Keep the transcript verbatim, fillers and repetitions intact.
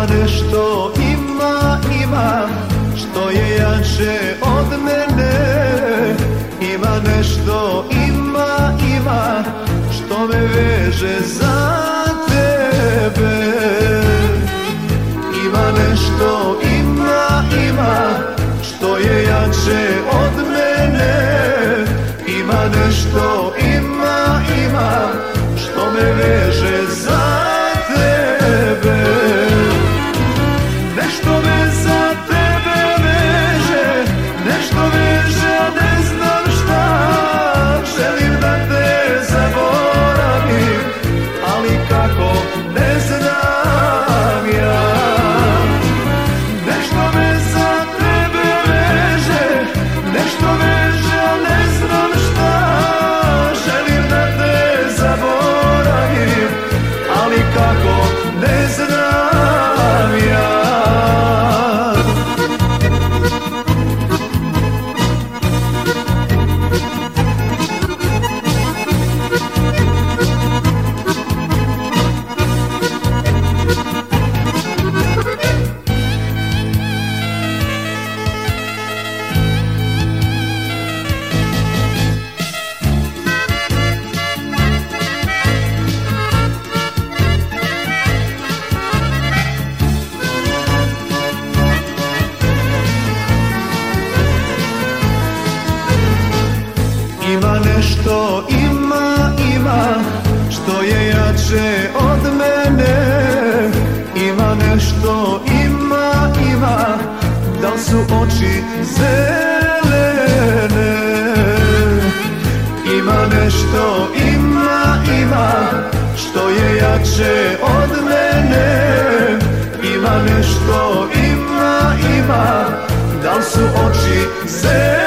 nešto, ima, ima, što je jače od mene. Ima nešto, ima, ima, što me veže za tebe. Ima nešto, ima, ima, što je jače od mene. Ima nešto, ima, ima, što me veže za tebe. Nešto me za tebe veže, nešto veže, a ne znam šta. Želim da te zaboravim, ali kako, ne znam ja. Nešto me za tebe veže, nešto veže, a ne znam šta. Želim da te zaboravim, ali kako, ne znam ja. Ima nešto, ima, ima, što je jače od mene. Ima nešto, ima, ima, da li su oči zelene. Ima nešto, ima, ima, što je jače od mene. Ima nešto, ima, ima, da li su oči zelene.